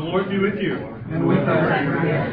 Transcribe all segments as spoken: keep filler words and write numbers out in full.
Lord be with you. And with us.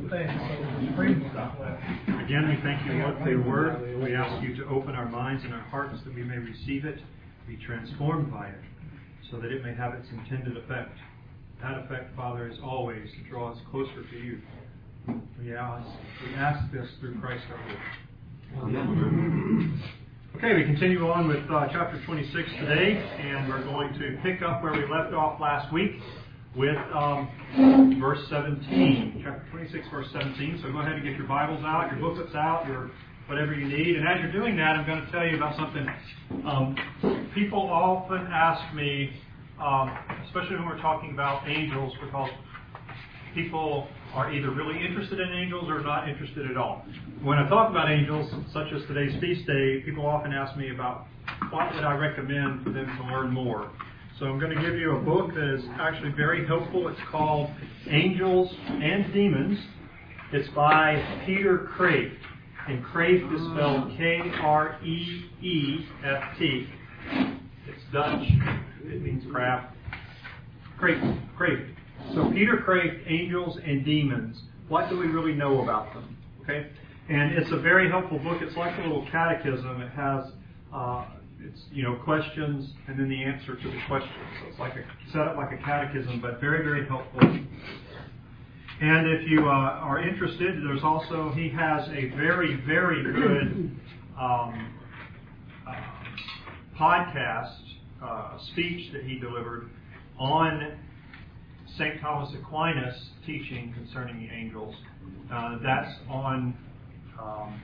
Again, we thank you, Lord, for your word. We ask you to open our minds and our hearts that we may receive it, be transformed by it, so that it may have its intended effect. That effect, Father, is always to draw us closer to you. We ask, we ask this through Christ our Lord. Amen. Okay, we continue on with uh, chapter twenty-six today, and we're going to pick up where we left off last week with um, verse seventeen. Chapter twenty-six, verse seventeen. So go ahead and get your Bibles out, your booklets out, your whatever you need. And as you're doing that, I'm going to tell you about something. Um, people often ask me, um, especially when we're talking about angels, because people are either really interested in angels or not interested at all. When I talk about angels, such as today's feast day, people often ask me about what would I recommend for them to learn more. So I'm going to give you a book that is actually very helpful. It's called Angels and Demons. It's by Peter Kreeft. And Kreeft is spelled K R E E F T. It's Dutch. It means craft. Kreeft. Kreeft. So Peter Kreeft, Angels and Demons. What do we really know about them? Okay, and it's a very helpful book. It's like a little catechism. It has, uh, it's you know, questions and then the answer to the questions. So it's like a set up like a catechism, but very very helpful. And if you uh, are interested, there's also he has a very very good um, uh, podcast uh, speech that he delivered on Saint Thomas Aquinas' teaching concerning the angels. Uh, that's on um,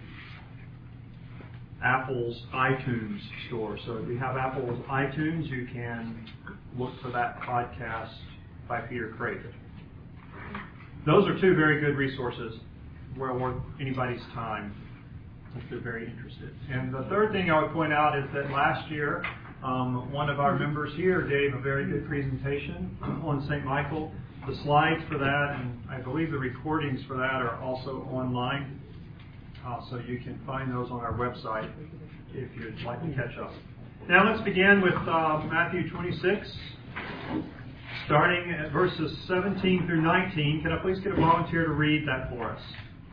Apple's iTunes store. So if you have Apple's iTunes, you can look for that podcast by Peter Kreeft. Those are two very good resources well worth anybody's time if they're very interested. And the third thing I would point out is that last year, Um, one of our members here gave a very good presentation on Saint Michael. The slides for that, and I believe the recordings for that, are also online. Uh, so you can find those on our website if you'd like to catch up. Now let's begin with uh, Matthew twenty-six, starting at verses seventeen through nineteen. Can I please get a volunteer to read that for us?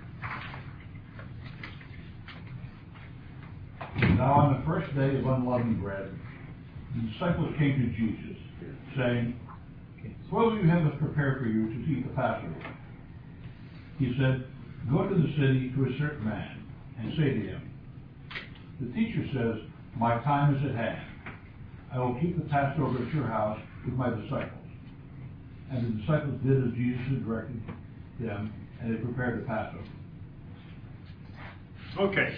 Now on the first day of unleavened bread, the disciples came to Jesus, saying, "What will you have us prepare for you to eat the Passover?" He said, "Go to the city to a certain man, and say to him, 'The teacher says, my time is at hand. I will keep the Passover at your house with my disciples.' And the disciples did as Jesus had directed them, and they prepared the Passover." Okay.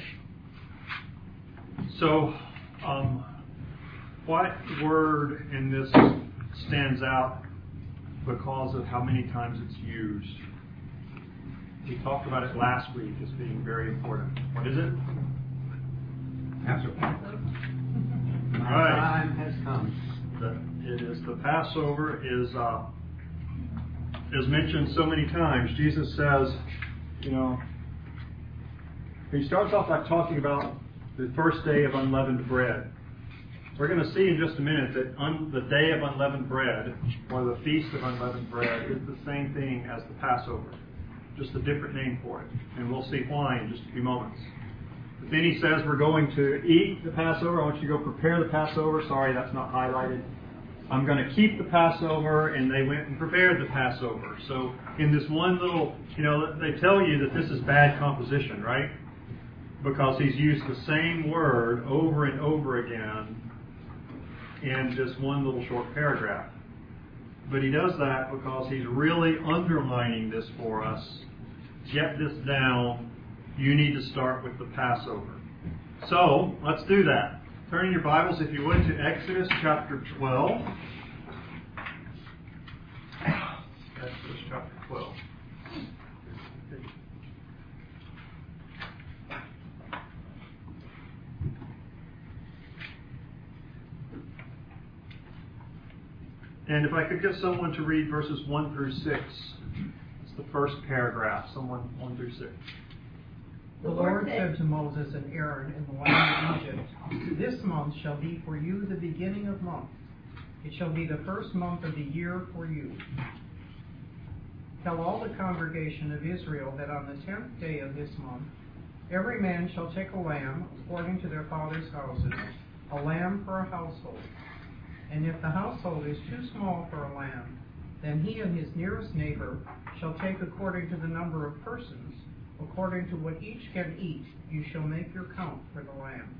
So, um, what word in this stands out because of how many times it's used? We talked about it last week as being very important. What is it? Passover. My right. time has come. The, it is the Passover is uh, is mentioned so many times. Jesus says, you know, he starts off by talking about the first day of unleavened bread. We're going to see in just a minute that un, the day of unleavened bread, or the feast of unleavened bread, is the same thing as the Passover, just a different name for it. And we'll see why in just a few moments. But then he says we're going to eat the Passover. I want you to go prepare the Passover. Sorry, that's not highlighted. I'm going to keep the Passover, and they went and prepared the Passover. So in this one little, you know, they tell you that this is bad composition, right? Because he's used the same word over and over again in just one little short paragraph. But he does that because he's really underlining this for us. Get this down. You need to start with the Passover. So, let's do that. Turn in your Bibles, if you would, to Exodus chapter twelve. Exodus chapter twelve. And if I could get someone to read verses one through six. It's the first paragraph. Someone one through six. The Lord said to Moses and Aaron in the land of Egypt, "This month shall be for you the beginning of months. It shall be the first month of the year for you. Tell all the congregation of Israel that on the tenth day of this month, every man shall take a lamb according to their father's houses, a lamb for a household. And if the household is too small for a lamb, then he and his nearest neighbor shall take according to the number of persons, according to what each can eat, you shall make your count for the lamb.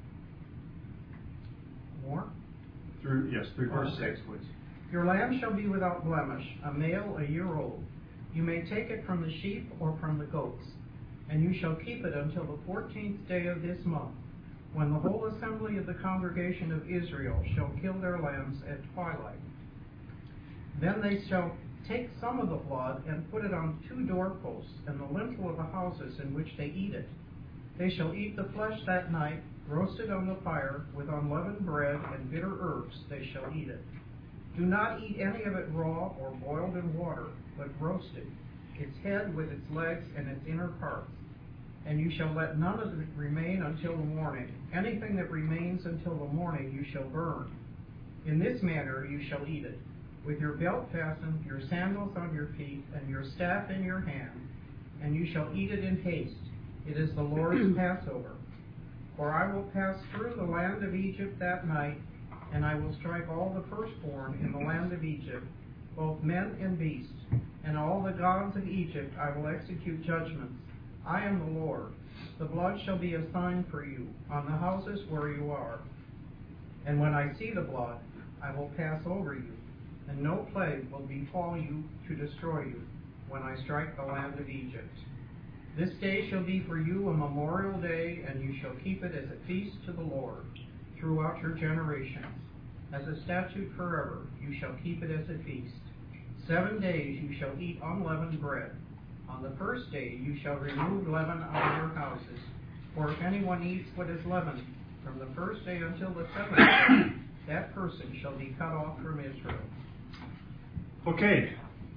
More? Through, yes, through verse six, please. Your lamb shall be without blemish, a male a year old. You may take it from the sheep or from the goats, and you shall keep it until the fourteenth day of this month, when the whole assembly of the congregation of Israel shall kill their lambs at twilight. Then they shall take some of the blood and put it on two doorposts and the lintel of the houses in which they eat it. They shall eat the flesh that night, roasted on the fire, with unleavened bread and bitter herbs they shall eat it. Do not eat any of it raw or boiled in water, but roasted, its head with its legs and its inner parts. And you shall let none of it remain until the morning. Anything that remains until the morning you shall burn. In this manner you shall eat it, with your belt fastened, your sandals on your feet, and your staff in your hand, and you shall eat it in haste. It is the Lord's Passover. For I will pass through the land of Egypt that night, and I will strike all the firstborn in the land of Egypt, both men and beasts, and all the gods of Egypt I will execute judgments. I am the Lord. The blood shall be a sign for you on the houses where you are. And when I see the blood, I will pass over you, and no plague will befall you to destroy you when I strike the land of Egypt. This day shall be for you a memorial day, and you shall keep it as a feast to the Lord throughout your generations. As a statute forever, you shall keep it as a feast. Seven days you shall eat unleavened bread. On the first day you shall remove leaven out of your houses. For if anyone eats what is leavened from the first day until the seventh day, that person shall be cut off from Israel. Okay.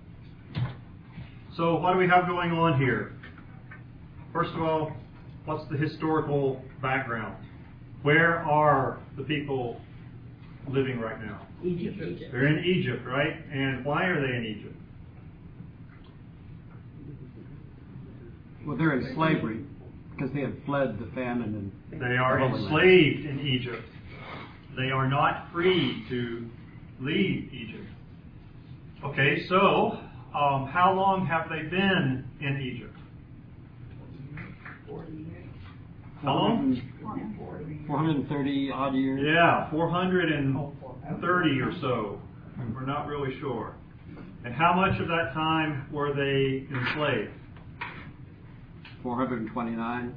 So what do we have going on here? First of all, what's the historical background? Where are the people living right now? Egypt. They're in Egypt, right? And why are they in Egypt? Well, they're in slavery because they had fled the famine and They are enslaved in Egypt. They are not free to leave Egypt. Okay, so um, how long have they been in Egypt? How long? four hundred thirty odd years. Yeah, four hundred thirty or so. We're not really sure. And how much of that time were they enslaved? four hundred twenty-nine.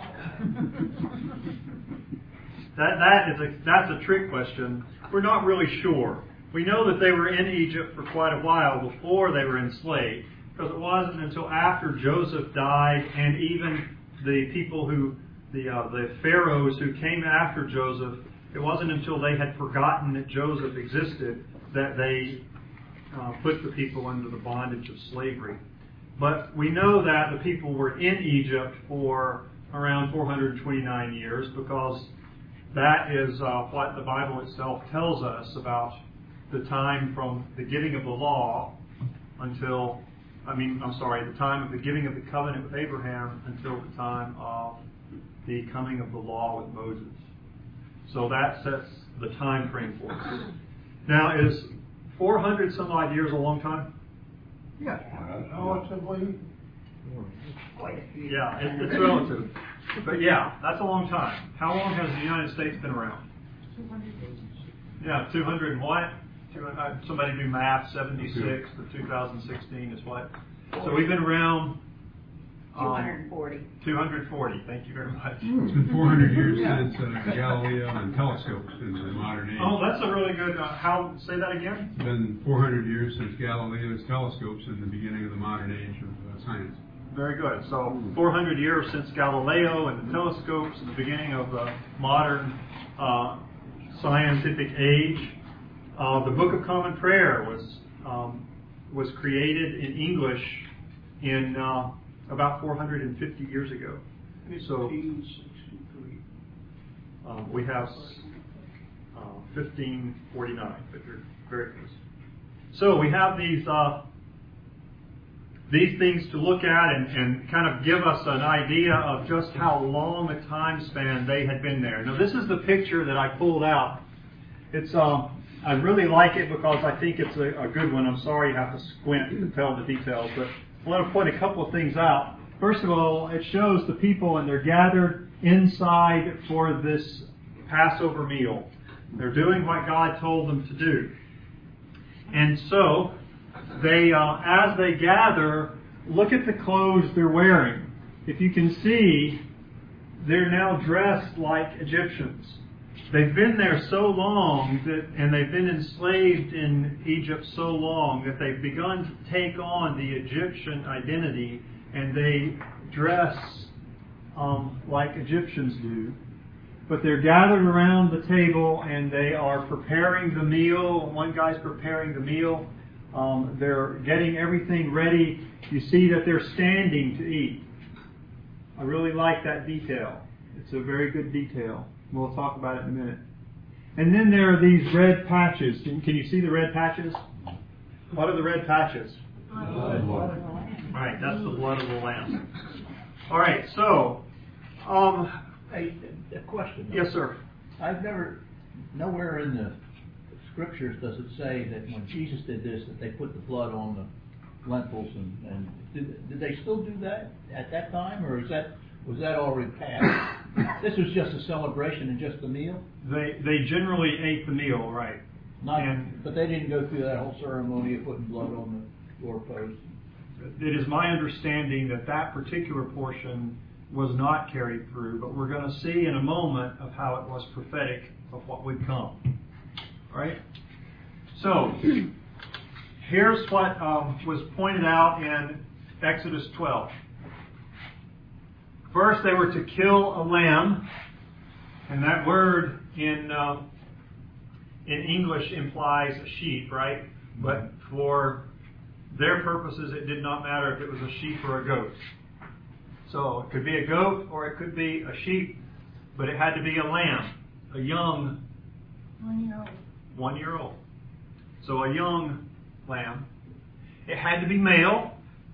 That that is a that's a trick question. We're not really sure. We know that they were in Egypt for quite a while before they were enslaved, because it wasn't until after Joseph died, and even the people who the uh, the pharaohs who came after Joseph, it wasn't until they had forgotten that Joseph existed that they uh, put the people under the bondage of slavery. But we know that the people were in Egypt for around four hundred twenty-nine years, because that is uh, what the Bible itself tells us about the time from the giving of the law until, I mean, I'm sorry, the time of the giving of the covenant with Abraham until the time of the coming of the law with Moses. So that sets the time frame for us. Now, is four hundred some odd years a long time? Yeah, relatively. Yeah, it, it's relative. But yeah, that's a long time. How long has the United States been around? Yeah, two hundred and what? Two, uh, somebody do math, seventy-six to two thousand sixteen is what? So we've been around... Um, two hundred forty. two hundred forty, thank you very much. It's been four hundred years since uh, Galileo and telescopes in the modern age. Oh, that's a really good, uh, how, say that again? It's been four hundred years since Galileo's telescopes in the beginning of the modern age of uh, science. Very good. So four hundred years since Galileo and the telescopes and the beginning of the modern uh, scientific age. Uh, the Book of Common Prayer was um, was created in English in uh, about four hundred fifty years ago. So um, we have uh, fifteen forty-nine, but you're very close. So we have these uh, these things to look at and, and kind of give us an idea of just how long a time span they had been there. Now, this is the picture that I pulled out. It's um, I really like it because I think it's a, a good one. I'm sorry you have to squint to tell the details, but I want to point a couple of things out. First of all, it shows the people, and they're gathered inside for this Passover meal. They're doing what God told them to do. And so, they, uh, as they gather, look at the clothes they're wearing. If you can see, they're now dressed like Egyptians. They've been there so long, that, and they've been enslaved in Egypt so long, that they've begun to take on the Egyptian identity, and they dress um, like Egyptians do. But they're gathered around the table, and they are preparing the meal. One guy's preparing the meal. Um, they're getting everything ready. You see that they're standing to eat. I really like that detail. It's a very good detail. We'll talk about it in a minute. And then there are these red patches. Can, can you see the red patches? What are the red patches? Blood. Right, that's the blood of the Lamb. All right, so, um, Hey, a question. yes, sir. I've never, nowhere in the scriptures does it say that when Jesus did this, that they put the blood on the lentils, and, and did, did they still do that at that time, or is that, was that already passed? This was just a celebration and just a meal? They they generally ate the meal, right? Not, And- but they didn't go through that whole ceremony of putting blood on the doorpost. It is my understanding that that particular portion was not carried through, but we're going to see in a moment of how it was prophetic of what would come. All right? So, here's what um, was pointed out in Exodus twelve. First, they were to kill a lamb, and that word in uh, in English implies a sheep, right? But for their purposes, it did not matter if it was a sheep or a goat. So it could be a goat or it could be a sheep, but it had to be a lamb, a young One year old. one year old. So a young lamb. It had to be male,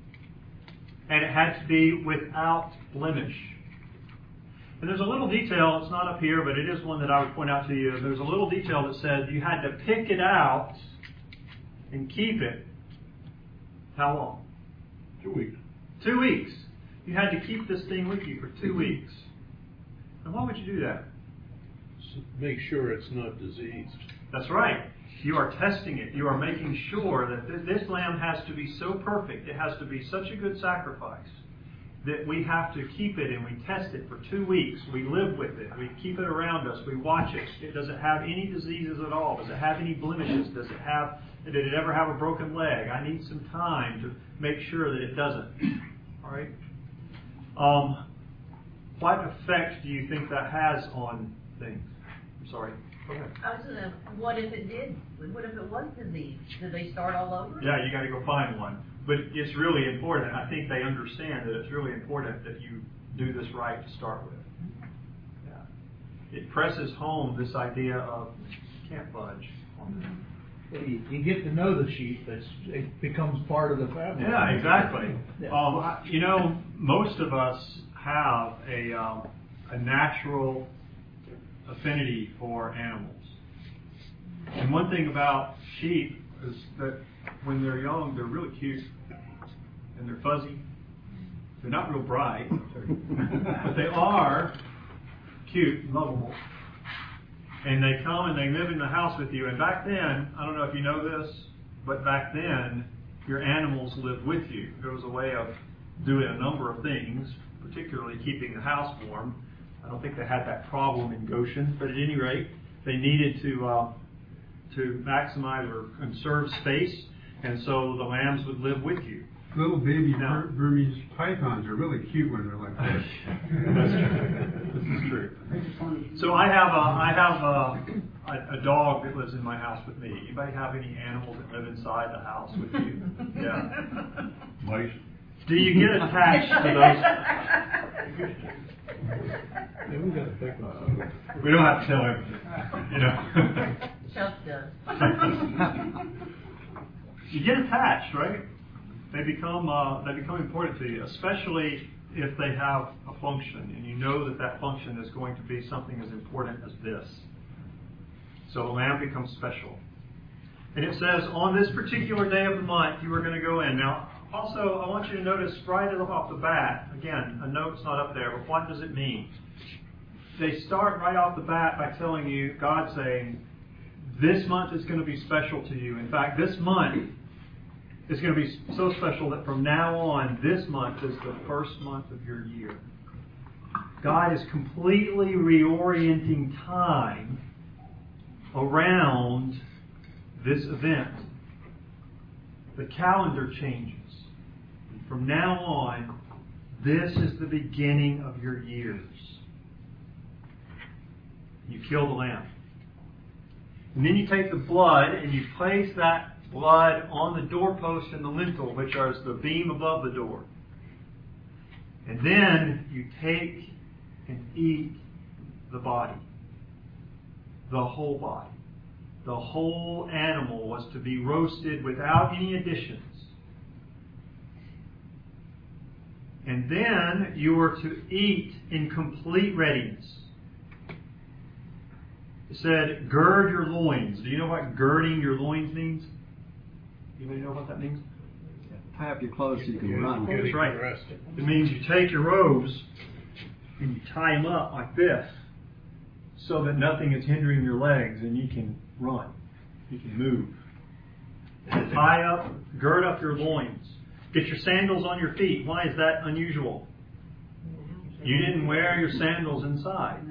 and it had to be without blemish. And there's a little detail, it's not up here, but it is one that I would point out to you. There's a little detail that said you had to pick it out and keep it. How long? Two weeks. Two weeks. You had to keep this thing with you for two weeks. And why would you do that? Make sure it's not diseased. That's right. You are testing it. You are making sure that th- this lamb has to be so perfect, it has to be such a good sacrifice, that we have to keep it and we test it for two weeks. We live with it. We keep it around us. We watch it. it. Does it have any diseases at all? Does it have any blemishes? Does it have, did it ever have a broken leg? I need some time to make sure that it doesn't. All right? Um, what effect do you think that has on things? I'm sorry. Go ahead. I was gonna, what if it did? What if it was diseased? Did they start all over? Yeah, you got to go find one. But it's really important. I think they understand that it's really important that you do this right to start with. Yeah. It presses home this idea of can't budge. Well, you, you get to know the sheep, it's, it becomes part of the family. Yeah, exactly. Yeah. Um, I- you know, most of us have a um, a natural affinity for animals. And one thing about sheep is that when they're young, they're really cute. And they're fuzzy. They're not real bright. But they are cute and lovable. And they come and they live in the house with you. And back then, I don't know if you know this, but back then, your animals lived with you. There was a way of doing a number of things, particularly keeping the house warm. I don't think they had that problem in Goshen, but at any rate, they needed to uh, to maximize or conserve space, and so the lambs would live with you. Little baby Now- Bur- Burmese pythons are really cute when they're like this. That's true. This is true. So I have a I have a, a, a dog that lives in my house with me. Anybody have any animals that live inside the house with you? Yeah. Mice. Do you get attached to those? Yeah, we got to pick one. We don't have to tell everything, you know. Chuck does. You get attached, right? They become uh, they become important to you, especially if they have a function, and you know that that function is going to be something as important as this. So the lamb becomes special. And it says, on this particular day of the month, you are going to go in. Now, also, I want you to notice right off the bat, again, a note's not up there, but what does it mean? They start right off the bat by telling you, God saying, this month is going to be special to you. In fact, this month is going to be so special that from now on, this month is the first month of your year. God is completely reorienting time around this event. The calendar changes. From now on, this is the beginning of your years. You kill the lamb. And then you take the blood and you place that blood on the doorpost and the lintel, which are the beam above the door. And then you take and eat the body. The whole body. The whole animal was to be roasted without any additions. And then you were to eat in complete readiness. It said, gird your loins. Do you know what girding your loins means? Anybody know what that means? Tie up your clothes so you can run. That's right. It means you take your robes and you tie them up like this so that nothing is hindering your legs and you can run. You can move. Tie up, gird up your loins. Get your sandals on your feet. Why is that unusual? You didn't wear your sandals inside.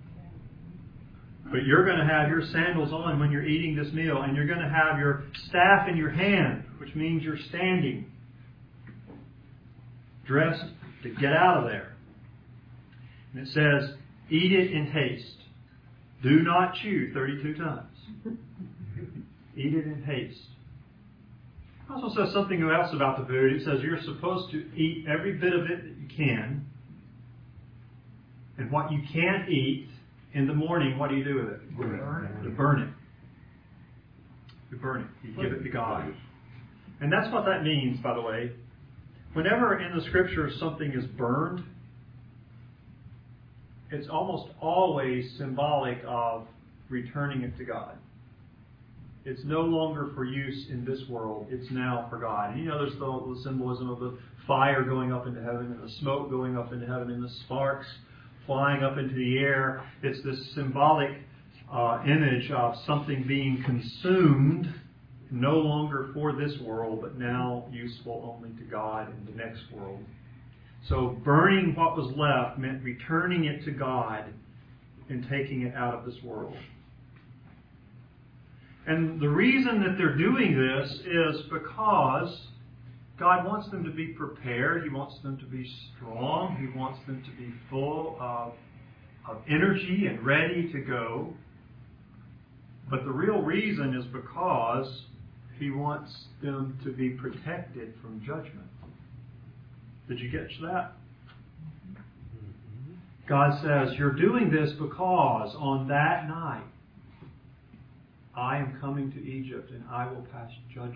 But you're going to have your sandals on when you're eating this meal, and you're going to have your staff in your hand, which means you're standing, dressed to get out of there. And it says, eat it in haste. Do not chew thirty-two times. Eat it in haste. It also says something else about the food. It says you're supposed to eat every bit of it that you can. And what you can't eat in the morning, what do you do with it? Burn it. You burn it. You burn it. You give it to God. And that's what that means, by the way. Whenever in the Scriptures something is burned, it's almost always symbolic of returning it to God. It's no longer for use in this world. It's now for God. And you know, there's the, the symbolism of the fire going up into heaven and the smoke going up into heaven and the sparks flying up into the air. It's this symbolic uh, image of something being consumed, no longer for this world, but now useful only to God and the next world. So burning what was left meant returning it to God and taking it out of this world. And the reason that they're doing this is because God wants them to be prepared. He wants them to be strong. He wants them to be full of, of energy and ready to go. But the real reason is because He wants them to be protected from judgment. Did you get that? God says, you're doing this because on that night I am coming to Egypt and I will pass judgment.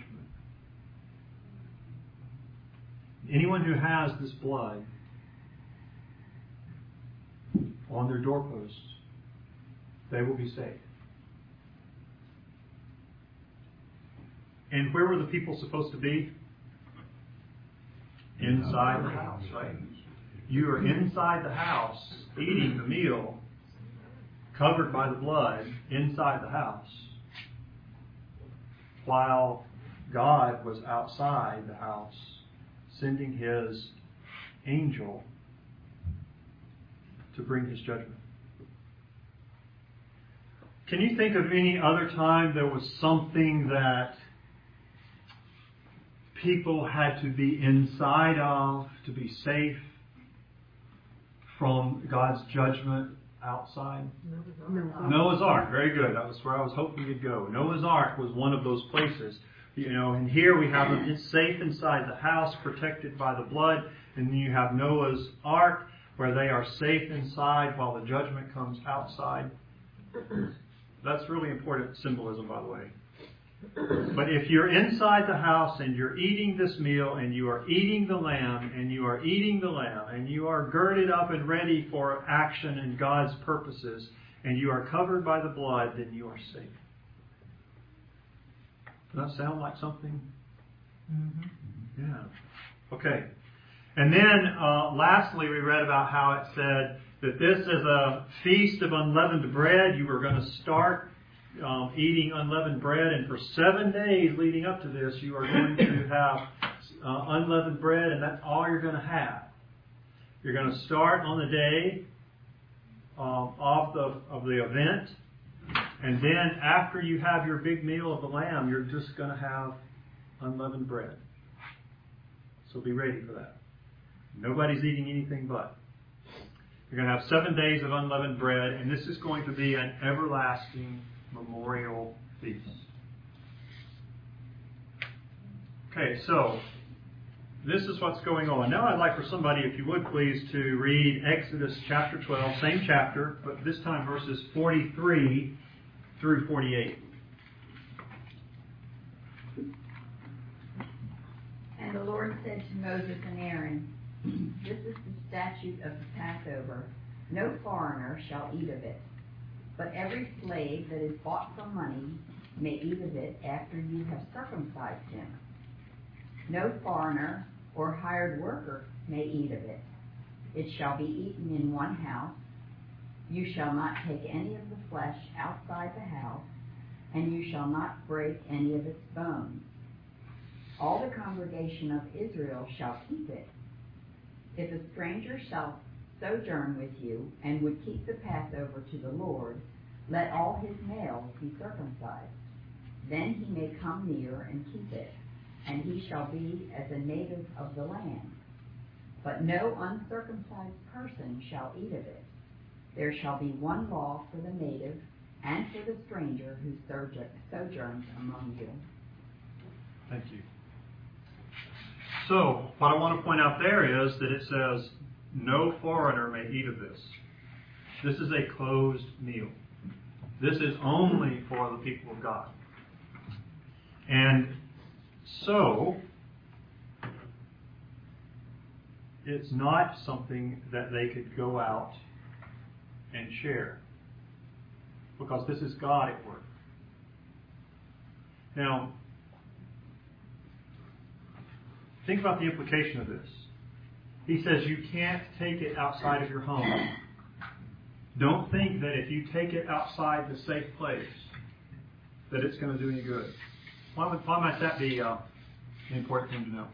Anyone who has this blood on their doorposts, they will be saved. And where were the people supposed to be? Inside the house, right? You are inside the house, eating the meal, covered by the blood, inside the house, while God was outside the house, sending His angel to bring His judgment. Can you think of any other time there was something that people had to be inside of to be safe from God's judgment outside? Noah's Ark. Very good. That was where I was hoping you'd go. Noah's Ark was one of those places. You know, and here we have them safe inside the house, protected by the blood. And then you have Noah's Ark, where they are safe inside while the judgment comes outside. That's really important symbolism, by the way. But if you're inside the house and you're eating this meal and you are eating the lamb and you are eating the lamb and you are girded up and ready for action in God's purposes and you are covered by the blood, then you are safe. Does that sound like something? Mm-hmm. Yeah. Okay. And then, uh, lastly, we read about how it said that this is a feast of unleavened bread. You were going to start um, eating unleavened bread, and for seven days leading up to this, you are going to have uh, unleavened bread, and that's all you're going to have. You're going to start on the day um, of the of the event, and then after you have your big meal of the lamb, you're just going to have unleavened bread. So be ready for that. Nobody's eating anything but. You're going to have seven days of unleavened bread, and this is going to be an everlasting memorial feast. Okay, so this is what's going on. Now I'd like for somebody, if you would please, to read Exodus chapter twelve, same chapter, but this time verses forty-three through forty-eight. And the Lord said to Moses and Aaron, This is the statute of the Passover. No foreigner shall eat of it. But every slave that is bought for money may eat of it after you have circumcised him. No foreigner or hired worker may eat of it. It shall be eaten in one house. You shall not take any of the flesh outside the house, and you shall not break any of its bones. All the congregation of Israel shall keep it. If a stranger shall sojourn with you and would keep the Passover to the Lord, let all his males be circumcised. Then he may come near and keep it, and he shall be as a native of the land. But no uncircumcised person shall eat of it. There shall be one law for the native and for the stranger who sojourns among you. Thank you. So, what I want to point out there is that it says, no foreigner may eat of this. This is a closed meal. This is only for the people of God. And so, it's not something that they could go out and share, because this is God at work. Now, think about the implication of this. He says you can't take it outside of your home. Don't think that if you take it outside the safe place, that it's going to do any good. Why, would, why might that be uh, an important thing to know?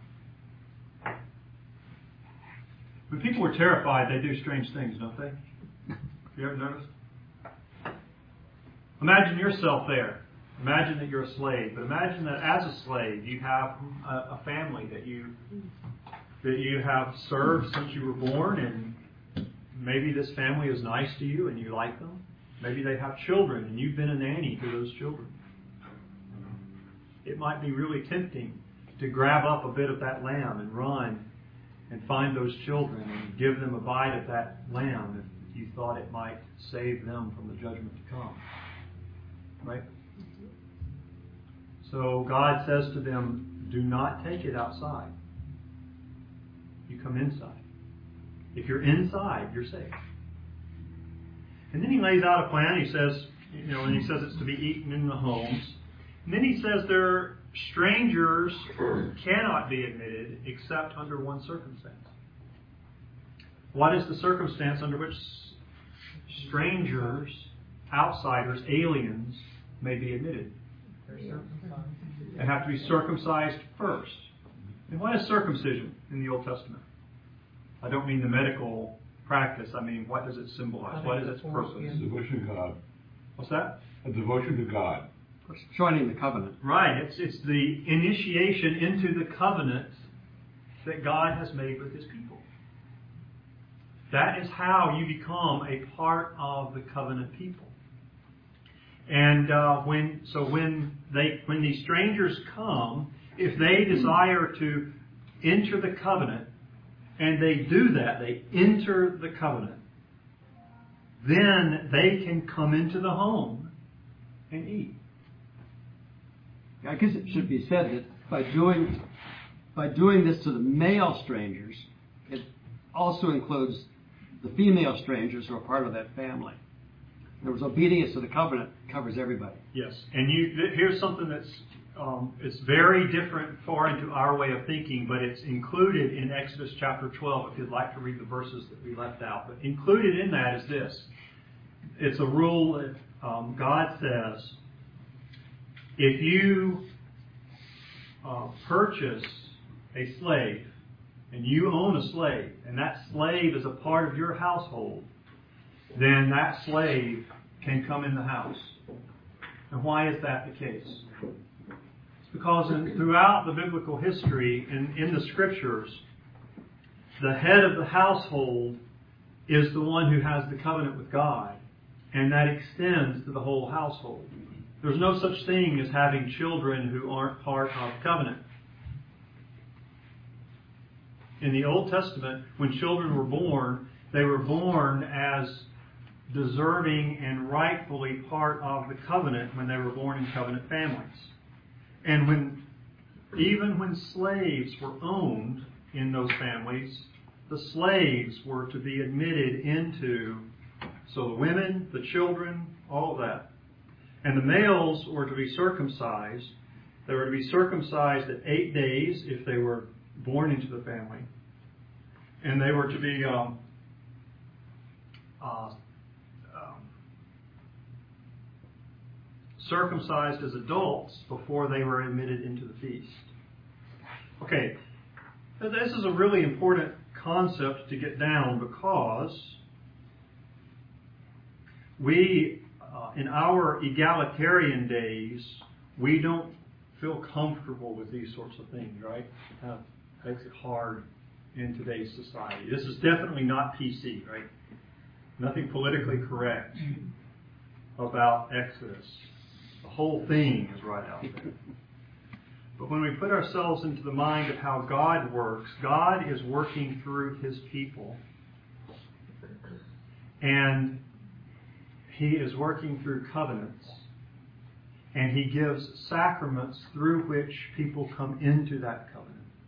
When people are terrified, they do strange things, don't they? You ever noticed? Imagine yourself there. Imagine that you're a slave, but imagine that as a slave you have a, a family that you that you have served since you were born, and maybe this family is nice to you and you like them. Maybe they have children and you've been a nanny to those children. It might be really tempting to grab up a bit of that lamb and run and find those children and give them a bite of that lamb if you thought it might save them from the judgment to come. Right? So God says to them, do not take it outside. You come inside. If you're inside, you're safe. And then he lays out a plan. He says, you know, and he says it's to be eaten in the homes. And then he says there strangers cannot be admitted except under one circumstance. What is the circumstance under which strangers, outsiders, aliens may be admitted? They have to be circumcised first. And what is circumcision in the Old Testament? I don't mean the medical practice. I mean, what does it symbolize? What is its purpose? Devotion to God. What's that? A devotion to God. Joining the covenant. Right. It's it's the initiation into the covenant that God has made with His people. That is how you become a part of the covenant people. And uh, when so when they when these strangers come, if they desire to enter the covenant, and they do that, they enter the covenant, then they can come into the home and eat. I guess it should be said that by doing by doing this to the male strangers, it also includes the female strangers who are part of that family. In other words, obedience to the covenant covers everybody. Yes, and you th- here's something that's um, it's very different, far into our way of thinking, but it's included in Exodus chapter twelve. If you'd like to read the verses that we left out, but included in that is this: it's a rule that um, God says, if you uh, purchase a slave and you own a slave, and that slave is a part of your household, then that slave can come in the house. And why is that the case? It's because in, throughout the biblical history and in the scriptures, the head of the household is the one who has the covenant with God, and that extends to the whole household. There's no such thing as having children who aren't part of covenant. In the Old Testament, when children were born, they were born as deserving and rightfully part of the covenant when they were born in covenant families. And when, even when slaves were owned in those families, the slaves were to be admitted into, so the women, the children, all of that. And the males were to be circumcised. They were to be circumcised at eight days if they were born into the family. And they were to be um, uh, um, circumcised as adults before they were admitted into the feast. Okay, this is a really important concept to get down because we, uh, in our egalitarian days, we don't feel comfortable with these sorts of things, right? It kind of makes it hard in today's society. This is definitely not P C, right? Nothing politically correct about Exodus. The whole thing is right out there. But when we put ourselves into the mind of how God works, God is working through His people. And He is working through covenants. And He gives sacraments through which people come into that covenant.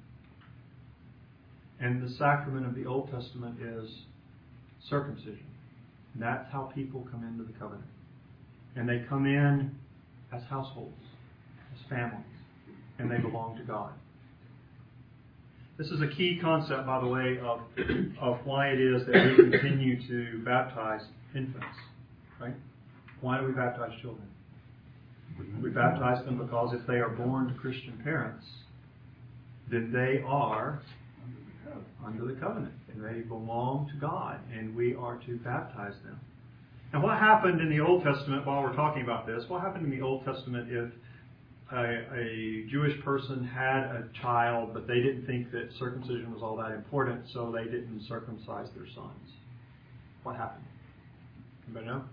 And the sacrament of the Old Testament is circumcision. And that's how people come into the covenant. And they come in as households, as families. And they belong to God. This is a key concept, by the way, of, of why it is that we continue to baptize infants. Right? Why do we baptize children? We baptize them because if they are born to Christian parents, then they are under the covenant, and they belong to God, and we are to baptize them. And what happened in the Old Testament, while we're talking about this, what happened in the Old Testament if a, a Jewish person had a child, but they didn't think that circumcision was all that important, so they didn't circumcise their sons? What happened? Anybody know?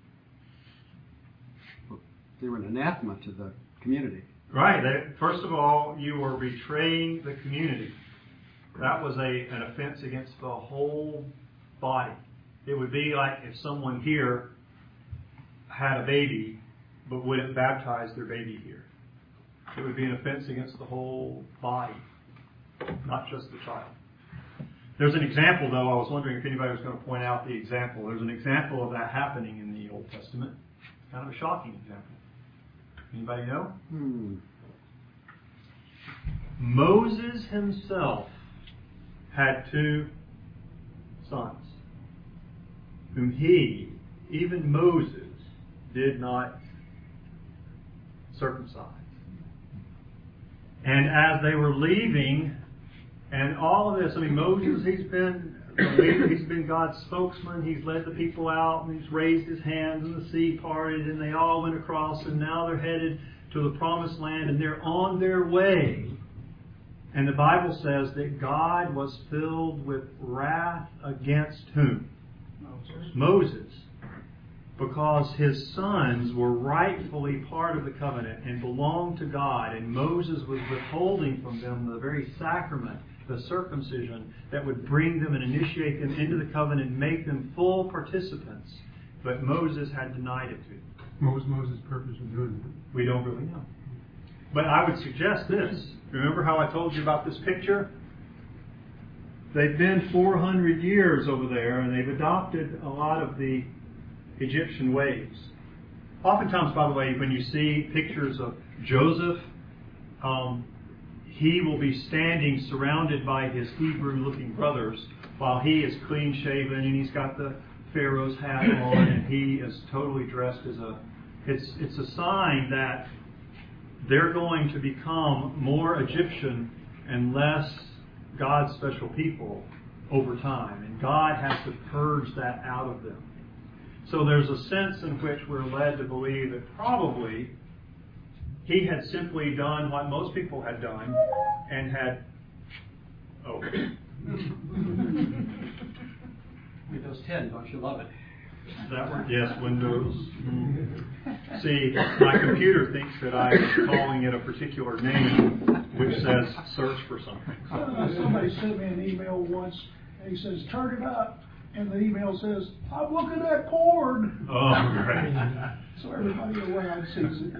They were an anathema to the community. Right. They, first of all, you were betraying the community. That was a an offense against the whole body. It would be like if someone here had a baby but wouldn't baptize their baby here. It would be an offense against the whole body, not just the child. There's an example, though. I was wondering if anybody was going to point out the example. There's an example of that happening in the Old Testament. Kind of a shocking example. Anybody know? Hmm. Moses himself had two sons whom he, even Moses, did not circumcise. And as they were leaving, and all of this, I mean, Moses, he's been a leader, he's been God's spokesman, he's led the people out, and he's raised his hands, and the sea parted, and they all went across, and now they're headed to the promised land, and they're on their way. And the Bible says that God was filled with wrath against whom? Moses. Moses. Because his sons were rightfully part of the covenant and belonged to God, and Moses was withholding from them the very sacrament, the circumcision, that would bring them and initiate them into the covenant and make them full participants. But Moses had denied it to them. What was Moses' purpose of doing that? We don't really know. But I would suggest this. Remember how I told you about this picture? They've been four hundred years over there, and they've adopted a lot of the Egyptian ways. Oftentimes, by the way, when you see pictures of Joseph, um, he will be standing surrounded by his Hebrew-looking brothers while he is clean-shaven and he's got the Pharaoh's hat on and he is totally dressed as a... It's, it's a sign that they're going to become more Egyptian and less God's special people over time. And God has to purge that out of them. So there's a sense in which we're led to believe that probably he had simply done what most people had done and had... Oh. Windows ten, don't you love it? That one? Yes, Windows. Mm. See, my computer thinks that I'm calling it a particular name, which says search for something. Uh, somebody sent me an email once, and he says, turn it up. And the email says, I'm looking at porn. Oh, right. So everybody around sees it.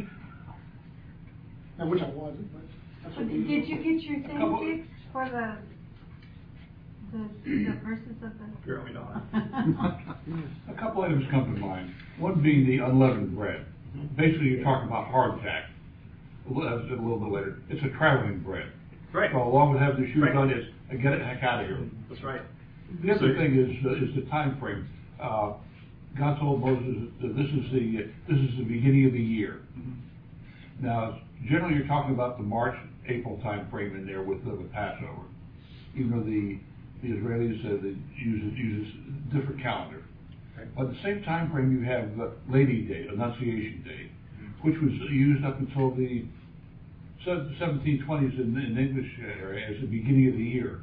I wish I wasn't, but that's what Did you get your thing fixed for the the, the verses of the... Apparently not. A couple items come to mind. One being the unleavened bread. Basically, you're talking about hardtack. A little, a little bit later. It's a traveling bread. Right. So along with having the shoes Right. on, is uh, get it heck out of here. That's right. The other So- thing is uh, is the time frame. Uh, God told Moses that this is the uh, this is the beginning of the year. Mm-hmm. Now, generally, you're talking about the March April time frame in there with the, the Passover, even though the the Israelis uh, they use uses different calendar. Okay. But at the same time frame, you have uh, Lady Day, Annunciation Day, mm-hmm. which was used up until the seventeen twenties in, in the English area as the beginning of the year.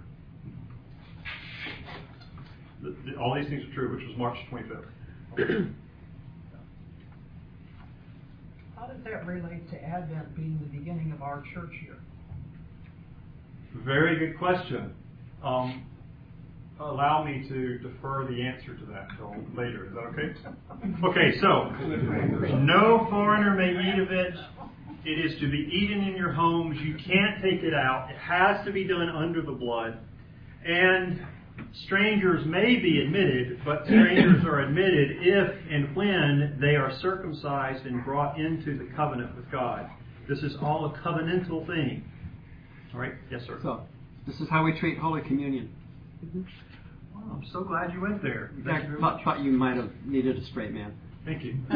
The, the, all these things are true, which was March twenty-fifth. How does that relate to Advent being the beginning of our church year? Very good question. Um, allow me to defer the answer to that until later. Is that okay? Okay, so no foreigner may eat of it. It is to be eaten in your homes. You can't take it out. It has to be done under the blood. And strangers may be admitted, but strangers are admitted if and when they are circumcised and brought into the covenant with God. This is all a covenantal thing. All right? Yes, sir. So, this is how we treat Holy Communion. Mm-hmm. Wow, I'm so glad you went there. In Thank fact, you very thought, much. thought you might have needed a straight man. Thank you.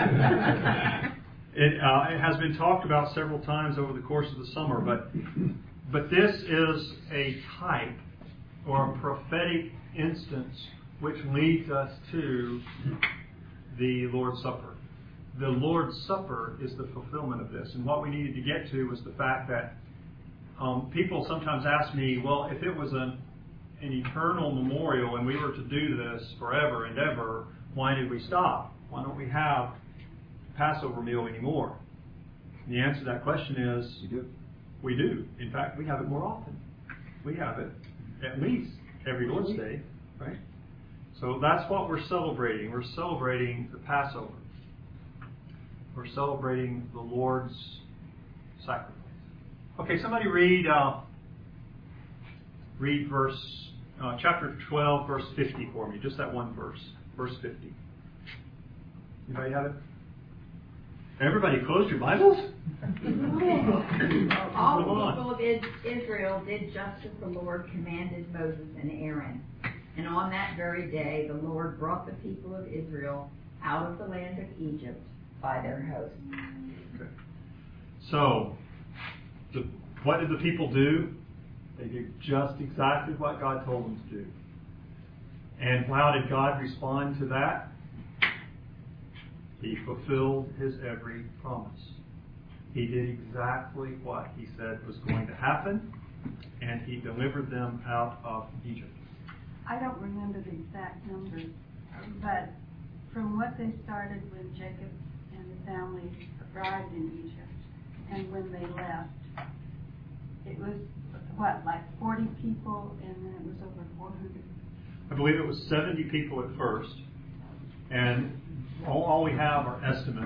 It, uh, it has been talked about several times over the course of the summer, but but this is a type or a prophetic instance which leads us to the Lord's Supper. The Lord's Supper is the fulfillment of this. And what we needed to get to was the fact that um, people sometimes ask me, well, if it was an, an eternal memorial and we were to do this forever and ever, why did we stop? Why don't we have Passover meal anymore? And the answer to that question is, You do. we do. In fact, we have it more often. We have it at least every Lord's Day, right? So that's what we're celebrating. We're celebrating the Passover. We're celebrating the Lord's sacrifice. Okay, somebody read uh, read verse uh, chapter twelve, verse fifty for me. Just that one verse, verse fifty. Anybody have it? Everybody, close your Bibles. All the people of Is- Israel did just as the Lord commanded Moses and Aaron. And on that very day, the Lord brought the people of Israel out of the land of Egypt by their hosts. Okay. So, the, what did the people do? They did just exactly what God told them to do. And how did God respond to that? He fulfilled His every promise. He did exactly what He said was going to happen, and He delivered them out of Egypt. I don't remember the exact numbers, but from what they started when Jacob and the family arrived in Egypt and when they left, it was, what, like forty people, and then it was over four hundred? I believe it was seventy people at first, and all, all we have are estimates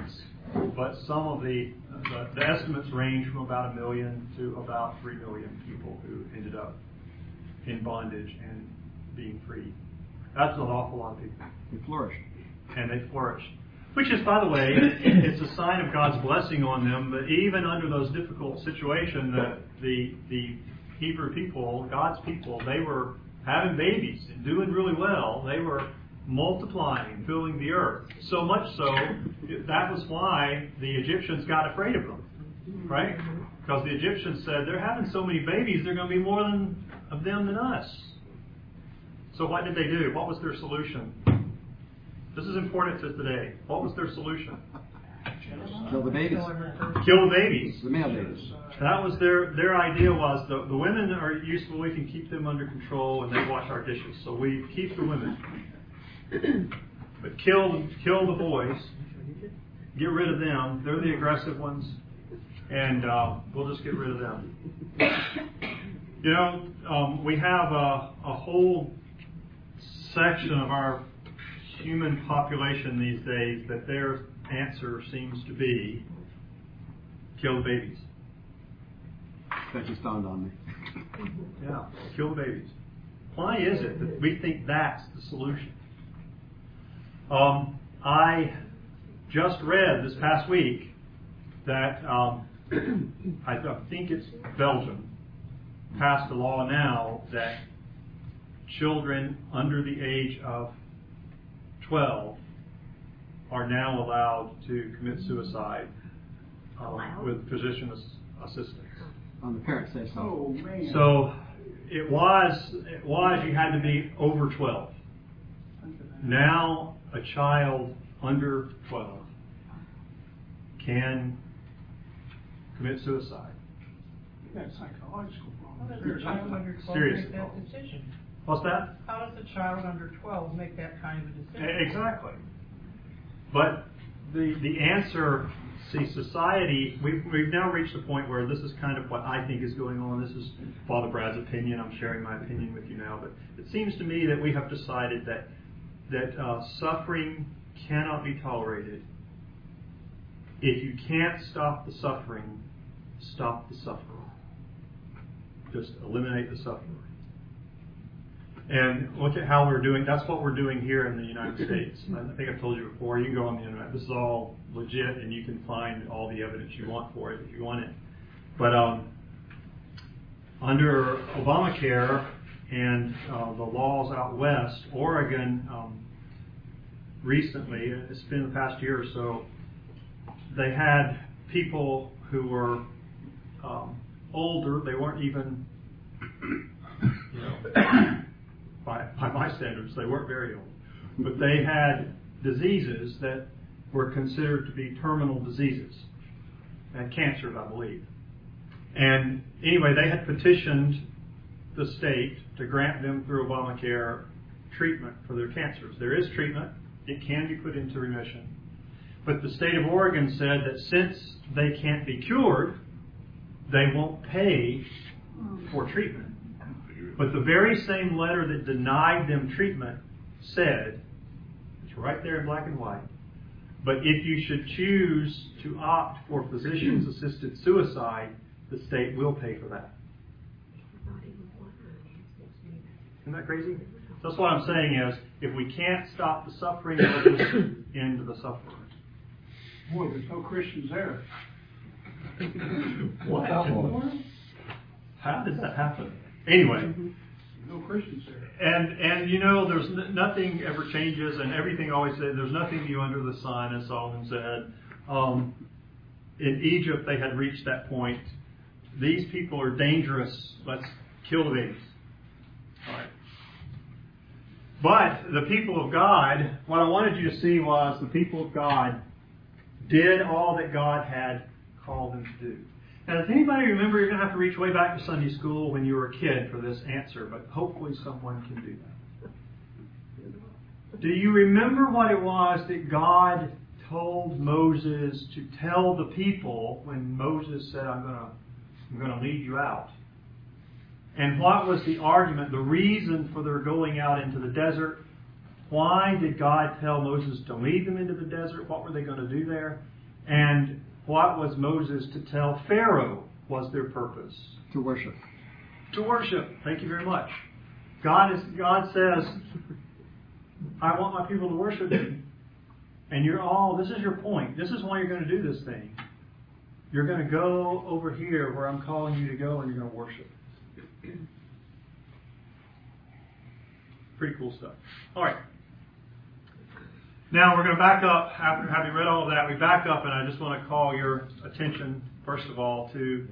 but some of the, the, the estimates range from about a million to about three million people who ended up in bondage and being free. That's an awful lot of people. They flourished. And they flourished. Which is, by the way, it's a sign of God's blessing on them, but even under those difficult situations, the, the, the Hebrew people, God's people, they were having babies and doing really well. They were multiplying, filling the earth. So much so, that was why the Egyptians got afraid of them. Right? Because the Egyptians said, they're having so many babies, they're going to be more than, of them than us. So what did they do? What was their solution? This is important to today. What was their solution? Kill the babies. Kill the babies. The male babies. That was their their idea was the, the women are useful, we can keep them under control and they wash our dishes. So we keep the women. But kill kill the boys. Get rid of them. They're the aggressive ones. And uh, we'll just get rid of them. You know, um, we have a, a whole section of our human population these days that their answer seems to be kill the babies. That just dawned on me. Yeah, kill the babies. Why is it that we think that's the solution? Um, I just read this past week that um, I think it's Belgium passed a law now that children under the age of twelve are now allowed to commit suicide um, with physician ass- assistance. On the parents say so. Oh, man. So it was it was you had to be over twelve. Now a child under twelve can commit suicide. You got psychological How does problems. a child under twelve Serious make that problems. decision? What's that? How does a child under twelve make that kind of a decision? E- Exactly. But the the answer, see, society, we've, we've now reached the point where this is kind of what I think is going on. This is Father Brad's opinion. I'm sharing my opinion with you now. But it seems to me that we have decided that that uh, suffering cannot be tolerated. If you can't stop the suffering, stop the sufferer. Just eliminate the sufferer. And look at how we're doing. That's what we're doing here in the United States. I think I've told you before. You can go on the internet. This is all legit, and you can find all the evidence you want for it if you want it. But um, under Obamacare and uh, the laws out west, Oregon um, recently, it's been the past year or so, they had people who were um, older. They weren't even, you know, by, by my standards, they weren't very old. But they had diseases that were considered to be terminal diseases. They had cancers, I believe. And anyway, they had petitioned the state to grant them through Obamacare treatment for their cancers. There is treatment. It can be put into remission. But the state of Oregon said that since they can't be cured, they won't pay for treatment. But the very same letter that denied them treatment said, it's right there in black and white, but if you should choose to opt for physicians-assisted suicide, the state will pay for that. Isn't that crazy? That's what I'm saying is, if we can't stop the suffering, we'll just end the suffering. Boy, there's no Christians there. What? How did that happen? Anyway. No Christians there. And, and you know, there's n- nothing ever changes, and everything always said, there's nothing new under the sun, as Solomon said. Um, in Egypt, they had reached that point. These people are dangerous. Let's kill the babies. All right. But the people of God, what I wanted you to see was the people of God did all that God had called them to do. Now, does anybody remember, you're going to have to reach way back to Sunday school when you were a kid for this answer, but hopefully someone can do that. Do you remember what it was that God told Moses to tell the people when Moses said, I'm going to, I'm going to lead you out? And what was the argument, the reason for their going out into the desert? Why did God tell Moses to lead them into the desert? What were they going to do there? And what was Moses to tell Pharaoh was their purpose? To worship. To worship. Thank you very much. God is. God says, I want my people to worship me. And you're all, this is your point. This is why you're going to do this thing. You're going to go over here where I'm calling you to go, and you're going to worship. Pretty cool stuff. All right. Now we're going to back up, after having read all of that, we back up, and I just want to call your attention, first of all, to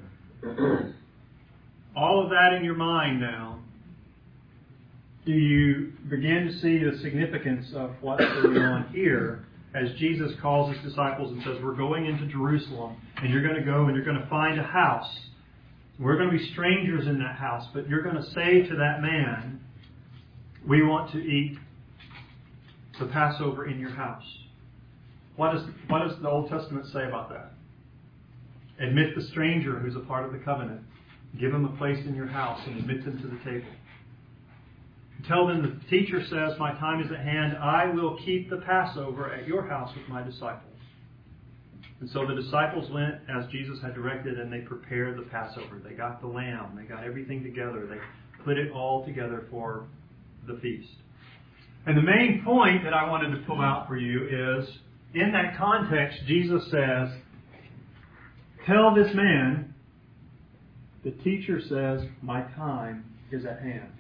all of that in your mind now. Do you begin to see the significance of what's going on here as Jesus calls his disciples and says, we're going into Jerusalem, and you're going to go and you're going to find a house. We're going to be strangers in that house, but you're going to say to that man, we want to eat the Passover in your house. What does, what does the Old Testament say about that? Admit the stranger who's a part of the covenant. Give him a place in your house and admit them to the table. Tell them the teacher says, my time is at hand. I will keep the Passover at your house with my disciples. And so the disciples went as Jesus had directed, and they prepared the Passover. They got the lamb. They got everything together. They put it all together for the feast. And the main point that I wanted to pull out for you is, in that context, Jesus says, tell this man, the teacher says, my time is at hand.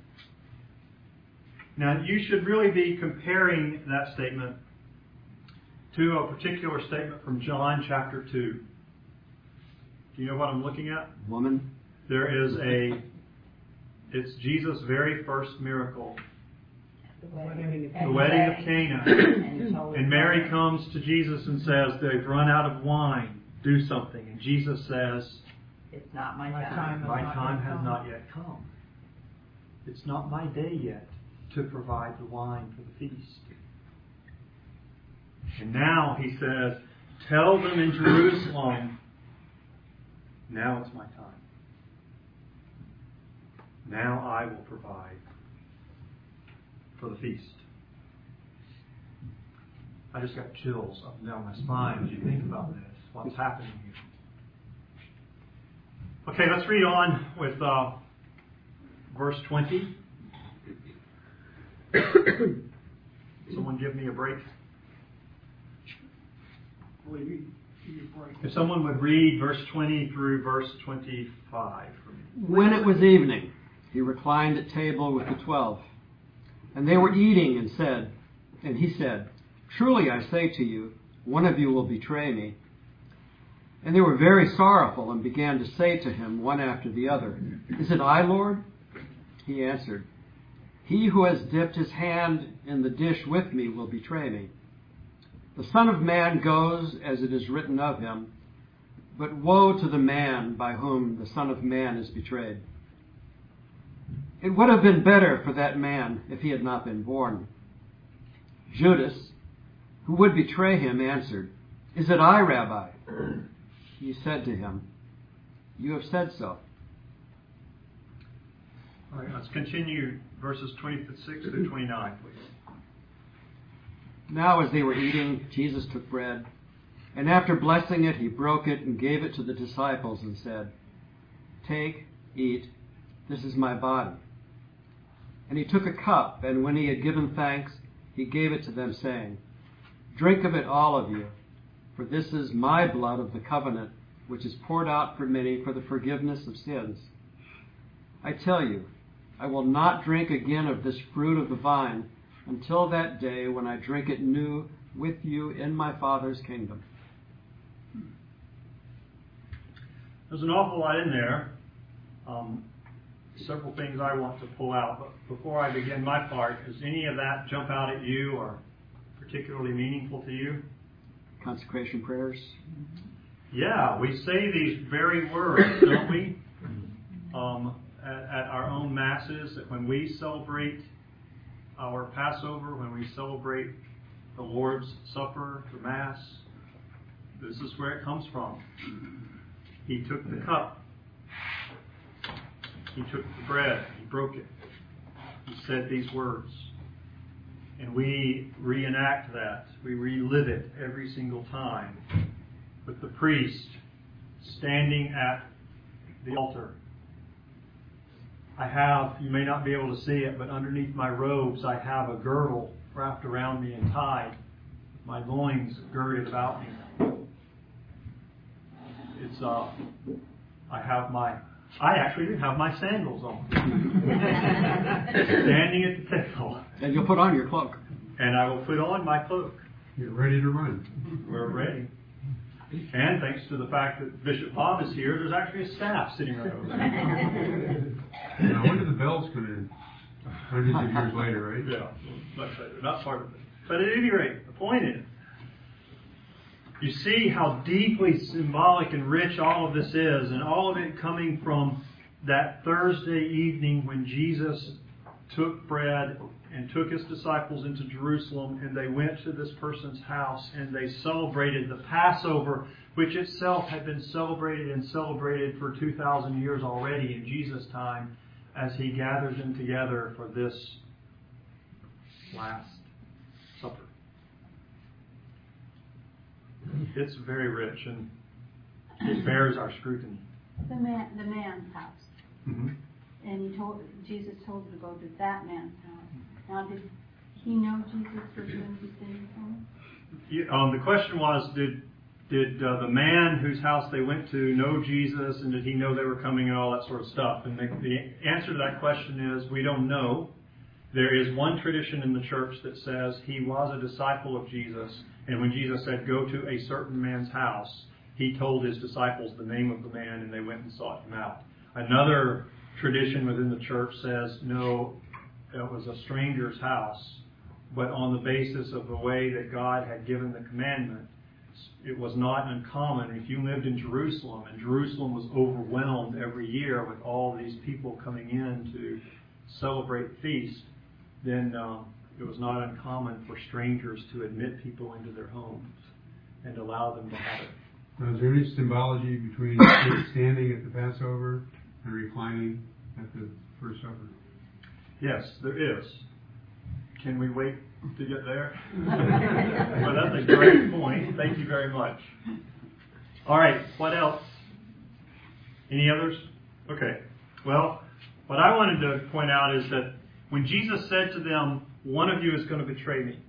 Now, you should really be comparing that statement to a particular statement from John chapter two. Do you know what I'm looking at? Woman. There is a, it's Jesus' very first miracle. The wedding, the wedding of Cana. And Mary comes to Jesus and says, they've run out of wine. Do something. And Jesus says, it's not my My time. time my not time yet has come. not yet come. It's not my day yet to provide the wine for the feast. And now he says, tell them in Jerusalem, now it's my time. Now I will provide for the feast. I just got chills up and down my spine as you think about this. What's happening here? Okay, let's read on with uh, verse twenty. Someone give me a break. If someone would read verse twenty through verse twenty-five for me. When it was evening, he reclined at table with the twelve. And they were eating and said, and he said, truly I say to you, one of you will betray me. And they were very sorrowful and began to say to him one after the other, is it I, Lord? He answered, he who has dipped his hand in the dish with me will betray me. The Son of Man goes as it is written of him, but woe to the man by whom the Son of Man is betrayed. It would have been better for that man if he had not been born. Judas, who would betray him, answered, is it I, Rabbi? He said to him, you have said so. All right, let's continue verses twenty-six through twenty-nine, please. Now as they were eating, Jesus took bread, and after blessing it, he broke it and gave it to the disciples and said, take, eat, this is my body. And he took a cup, and when he had given thanks, he gave it to them, saying, drink of it, all of you, for this is my blood of the covenant, which is poured out for many for the forgiveness of sins. I tell you, I will not drink again of this fruit of the vine until that day when I drink it new with you in my Father's kingdom. There's an awful lot in there. Um, several things I want to pull out. But before I begin my part, does any of that jump out at you or particularly meaningful to you? Consecration prayers. Yeah, we say these very words, don't we? Um, at, at our own masses, that when we celebrate our Passover, when we celebrate the Lord's Supper, the Mass, this is where it comes from. He took the cup. He took the bread. He broke it. He said these words. And we reenact that. We relive it every single time with the priest standing at the altar. I have, you may not be able to see it, but underneath my robes I have a girdle wrapped around me and tied, my loins girded about me. It's, uh, I have my, I actually do have my sandals on. Standing at the table. And you'll put on your cloak. And I will put on my cloak. You're ready to run. We're ready. And thanks to the fact that Bishop Bob is here, there's actually a staff sitting right over there. Now, when did the bells come in? Hundreds of years later, right? Yeah, much later. Not part of it. But at any rate, the point is, you see how deeply symbolic and rich all of this is, and all of it coming from that Thursday evening when Jesus took bread and took his disciples into Jerusalem, and they went to this person's house, and they celebrated the Passover, which itself had been celebrated and celebrated for two thousand years already in Jesus' time, as he gathered them together for this Last Supper. It's very rich, and it bears our scrutiny. The man, the man's house. Mm-hmm. And he told, Jesus told him to go to that man's house. Now, did he know Jesus was going to be sitting home? Yeah, um, the question was, did did uh, the man whose house they went to know Jesus, and did he know they were coming, and all that sort of stuff? And the, the answer to that question is, we don't know. There is one tradition in the church that says he was a disciple of Jesus, and when Jesus said, go to a certain man's house, he told his disciples the name of the man, and they went and sought him out. Another tradition within the church says, no, it was a stranger's house, but on the basis of the way that God had given the commandment, it was not uncommon. If you lived in Jerusalem, and Jerusalem was overwhelmed every year with all these people coming in to celebrate the feast, then uh, it was not uncommon for strangers to admit people into their homes and allow them to have it. Now, is there any symbology between standing at the Passover and reclining at the First Supper? Yes, there is. Can we wait to get there? Well, that's a great point. Thank you very much. All right, what else? Any others? Okay. Well, what I wanted to point out is that when Jesus said to them, one of you is going to betray me,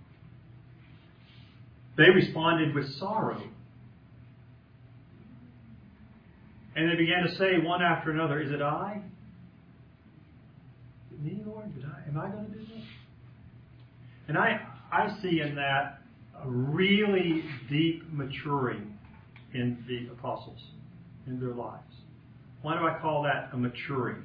they responded with sorrow. And they began to say one after another, is it I? Is it me, Lord? Did I, am I going to do this? And I, I see in that a really deep maturing in the apostles, in their lives. Why do I call that a maturing?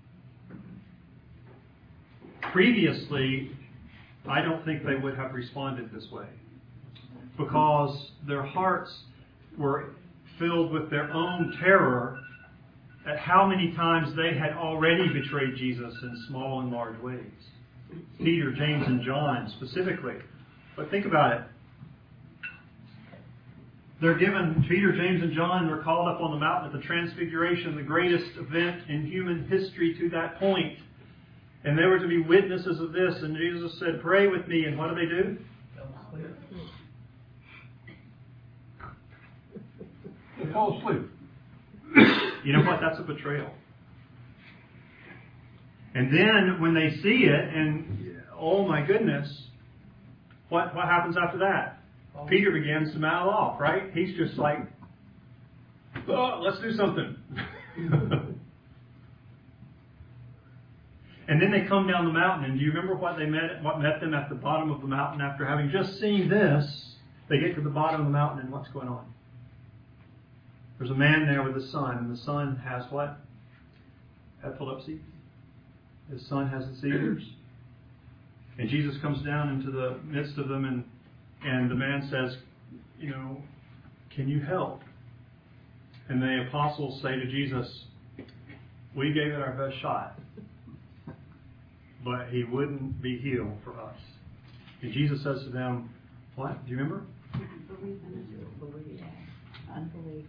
Previously, I don't think they would have responded this way, because their hearts were filled with their own terror at how many times they had already betrayed Jesus in small and large ways. Peter, James, and John specifically. But think about it. They're given, Peter, James, and John were called up on the mountain at the Transfiguration, the greatest event in human history to that point. And they were to be witnesses of this. And Jesus said, pray with me. And what do they do? They fall asleep. You know what? That's a betrayal. And then when they see it, and oh my goodness, what what happens after that? Oh. Peter begins to mouth off, right? He's just like, oh, let's do something. And then they come down the mountain, and do you remember what they met? What met them at the bottom of the mountain after having just seen this? They get to the bottom of the mountain, and what's going on? There's a man there with a son, and the son has what? Epilepsy. His son has the seizures. And Jesus comes down into the midst of them, and and the man says, you know, can you help? And the apostles say to Jesus, we gave it our best shot, but he wouldn't be healed for us. And Jesus says to them, what? Do you remember? Unbelief.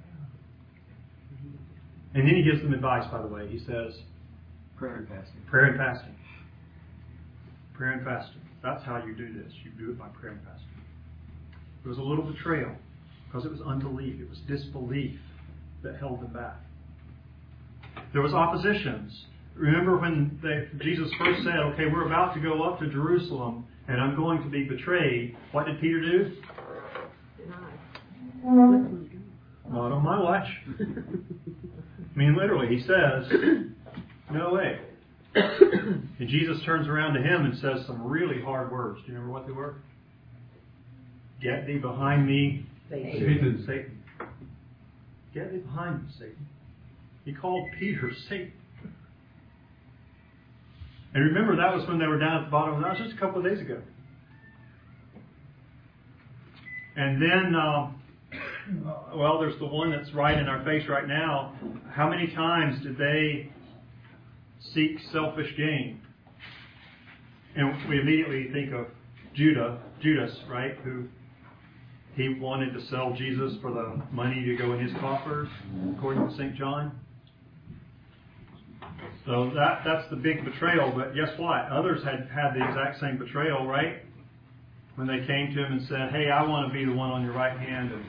And then he gives them advice, by the way. He says, prayer and fasting. Prayer and fasting. Prayer and fasting. That's how you do this. You do it by prayer and fasting. It was a little betrayal. because it was unbelief, it was disbelief that held them back. There was oppositions. Remember when they, Jesus first said, okay, we're about to go up to Jerusalem and I'm going to be betrayed. What did Peter do? Not on my watch. I mean, literally, he says, no way. And Jesus turns around to him and says some really hard words. Do you remember what they were? Get thee behind me, Satan. Satan. Get thee behind me, Satan. He called Peter Satan. And remember, that was when they were down at the bottom. That was just a couple of days ago. And then, uh, well, there's the one that's right in our face right now. How many times did they seek selfish gain? And we immediately think of Judah, Judas, right, who he wanted to sell Jesus for the money to go in his coffers, according to Saint John. So that that's the big betrayal. But guess what? Others had had the exact same betrayal, right? When they came to him and said, hey, I want to be the one on your right hand and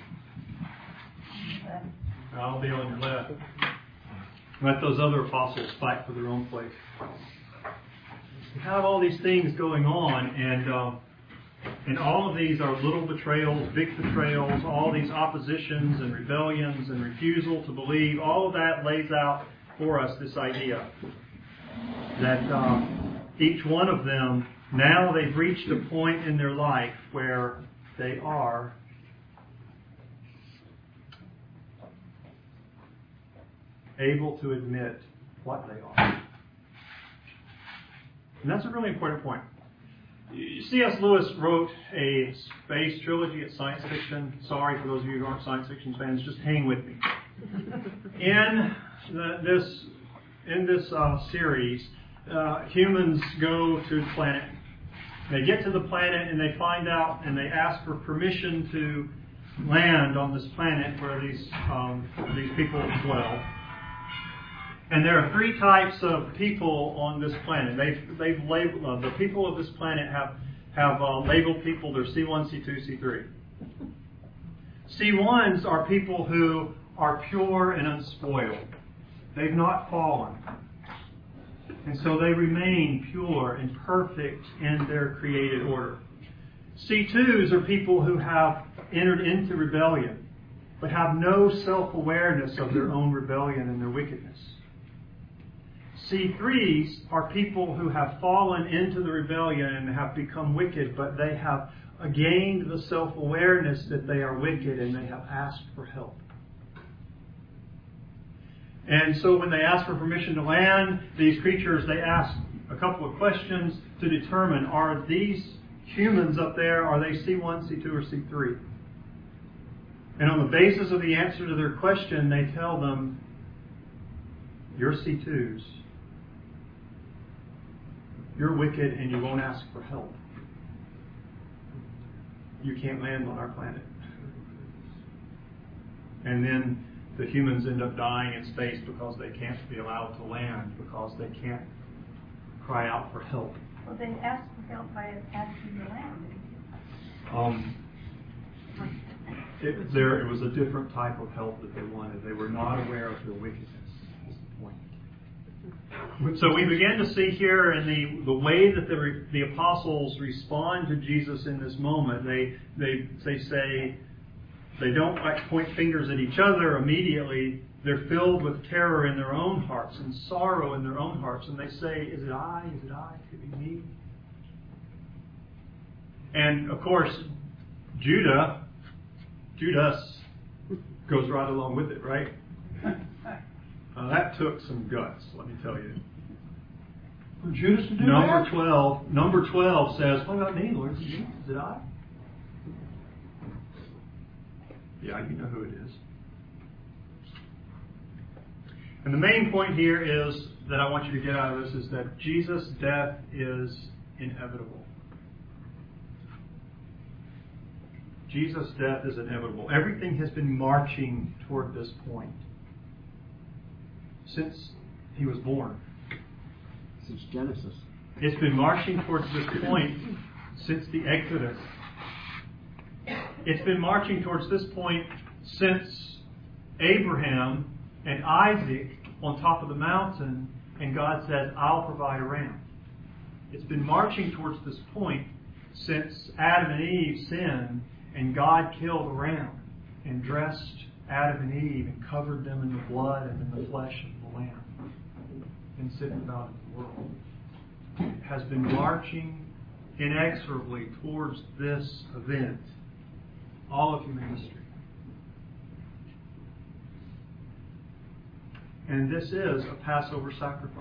I'll be on your left. Let those other apostles fight for their own place. We have all these things going on, and uh, and all of these are little betrayals, big betrayals, all these oppositions and rebellions and refusal to believe. All of that lays out for us this idea that uh, each one of them, now they've reached a point in their life where they are able to admit what they are. And that's a really important point. C S Lewis wrote a space trilogy. It's science fiction. Sorry for those of you who aren't science fiction fans, just hang with me. In the, this in this uh, series, uh, humans go to the planet. They get to the planet and they find out and they ask for permission to land on this planet where these um, these people dwell. And there are three types of people on this planet. They've, they've labeled, uh, the people of this planet have, have uh, labeled people, they're C one, C two, C three. C ones are people who are pure and unspoiled. They've not fallen. And so they remain pure and perfect in their created order. C twos are people who have entered into rebellion, but have no self-awareness of their own rebellion and their wickedness. C threes are people who have fallen into the rebellion and have become wicked, but they have gained the self-awareness that they are wicked and they have asked for help. And so when they ask for permission to land, these creatures, they ask a couple of questions to determine, are these humans up there, are they C one, C two, or C three? And on the basis of the answer to their question, they tell them, you're C twos. You're wicked and you won't ask for help. You can't land on our planet. And then the humans end up dying in space because they can't be allowed to land, because they can't cry out for help. Well, they asked for help by asking to land. Um, it, there, it was a different type of help that they wanted. They were not aware of their wickedness, is the point. So we begin to see here in the, the way that the, the apostles respond to Jesus in this moment. They, they, they say, they don't like point fingers at each other immediately. They're filled with terror in their own hearts and sorrow in their own hearts. And they say, is it I? Is it I? Could it be me? And of course, Judah, Judas goes right along with it, right? Uh, that took some guts, let me tell you. For Judas to do Number that? twelve, number twelve says, what about me, Lord? Is it, is it I? Yeah, you know who it is. And the main point here is that I want you to get out of this is that Jesus' death is inevitable. Jesus' death is inevitable. Everything has been marching toward this point since he was born. Since Genesis. It's been marching towards this point since the Exodus. It's been marching towards this point since Abraham and Isaac on top of the mountain, and God says, I'll provide a ram. It's been marching towards this point since Adam and Eve sinned, and God killed a ram and dressed Adam and Eve and covered them in the blood and in the flesh of the lamb and sent them out into the world. It has been marching inexorably towards this event all of human history. And this is a Passover sacrifice.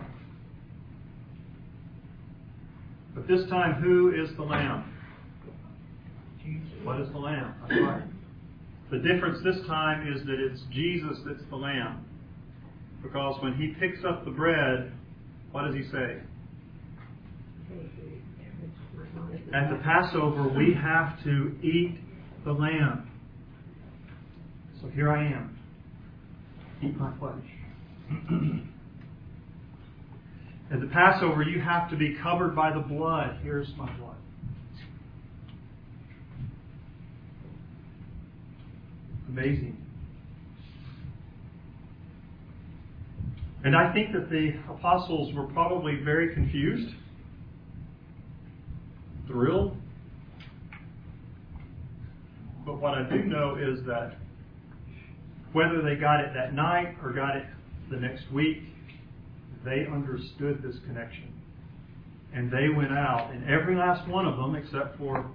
But this time, who is the lamb? What is the lamb? That's right. The difference this time is that it's Jesus that's the lamb. Because when he picks up the bread, what does he say? At the Passover, we have to eat the lamb. So here I am. Eat my flesh. At the Passover, you have to be covered by the blood. Here's my blood. Amazing. And I think that the apostles were probably very confused, thrilled. But what I do know is that whether they got it that night or got it the next week, they understood this connection. And they went out, and every last one of them, except for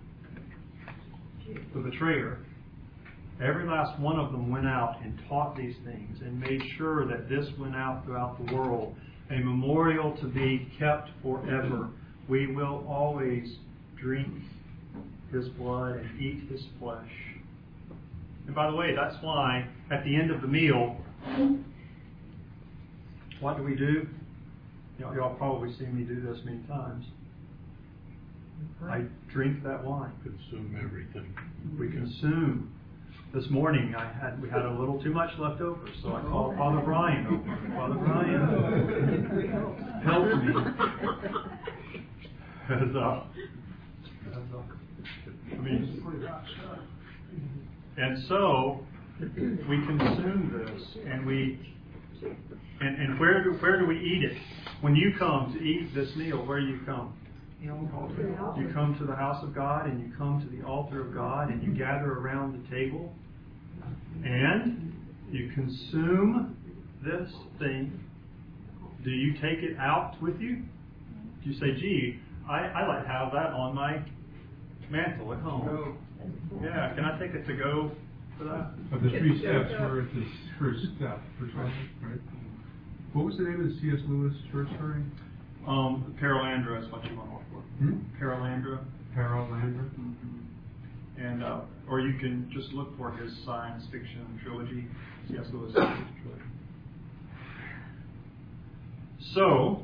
the betrayer, every last one of them went out and taught these things and made sure that this went out throughout the world. A memorial to be kept forever. We will always drink His blood and eat His flesh. And by the way, that's why at the end of the meal, what do we do? You know, y'all probably seen me do this many times. I drink that wine. Consume everything. We consume. This morning, I had we had a little too much left over, so I called Father Brian over. Father Brian helped me. As, uh, as, uh, I mean, and so we consume this, and we and, and where do where do we eat it? When you come to eat this meal, where do you come? You come to the house of God, and you come to the altar of God, and you gather around the table, and you consume this thing. Do you take it out with you? Do you say, gee, I, I like to have that on my mantle at home? Yeah, can I take it to go for that? Of the three steps, where it's the first step, first one, right? What was the name of the C S Lewis short story? Um, Paralandra is what you want to look for. Hmm? Paralandra. Paralandra. Mm-hmm. And uh, or you can just look for his science fiction trilogy, C S Lewis trilogy. So,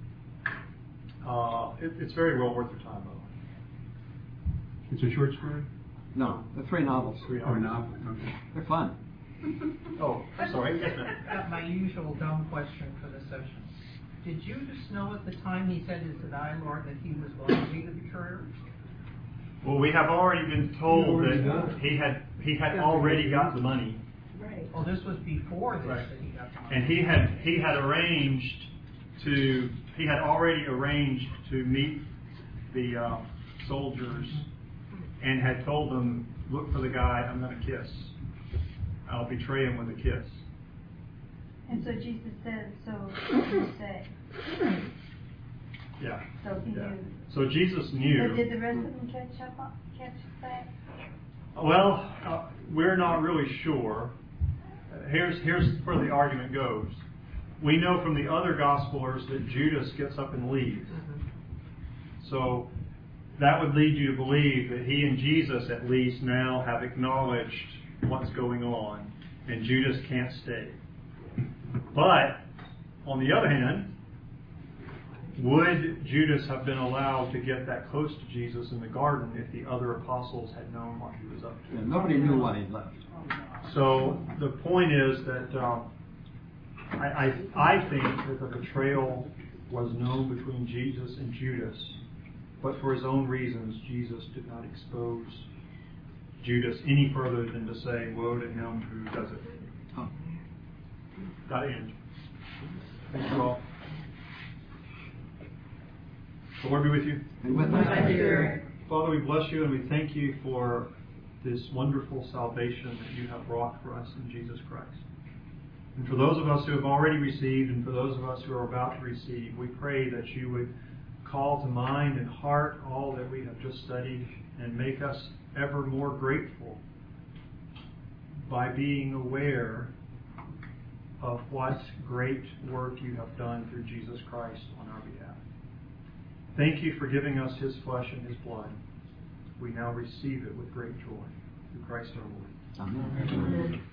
uh, it, it's very well worth your time, by the way. It's a short story? No, the three novels. Three Or hours. not? Okay. They're fun. Oh, I'm sorry. Yes, ma'am. Got my usual dumb question for the session. Did Judas know at the time he said his deny, Lord, that he was going to be the betrayer? Well, we have already been told that he had he had already got the money, Right. Well, this was before this Right. that he got the money. and he had he had arranged to he had already arranged to meet the uh, soldiers, and had told them, look for the guy I'm going to kiss. I'll betray him with a kiss. And so Jesus said, so you say. Yeah. So he Yeah. knew. So Jesus knew. But did the rest of them catch up, on- catch that? Well, uh, we're not really sure. Uh, Here's here's where the argument goes. We know from the other Gospelers that Judas gets up and leaves. So that would lead you to believe that he and Jesus at least now have acknowledged what's going on, and Judas can't stay. But on the other hand, would Judas have been allowed to get that close to Jesus in the garden if the other apostles had known what he was up to? Yeah, nobody knew why he left. So the point is that um, I, I, I think that the betrayal was known between Jesus and Judas, but for his own reasons, Jesus did not expose Judas any further than to say, woe to him who does it. Oh. Got it, Ange. Thank you all. The Lord be with you. And with my Spirit. Father, we bless you and we thank you for this wonderful salvation that you have wrought for us in Jesus Christ. And for those of us who have already received and for those of us who are about to receive, we pray that you would call to mind and heart all that we have just studied and make us ever more grateful by being aware of what great work you have done through Jesus Christ on our behalf. Thank you for giving us his flesh and his blood. We now receive it with great joy. Through Christ our Lord. Amen.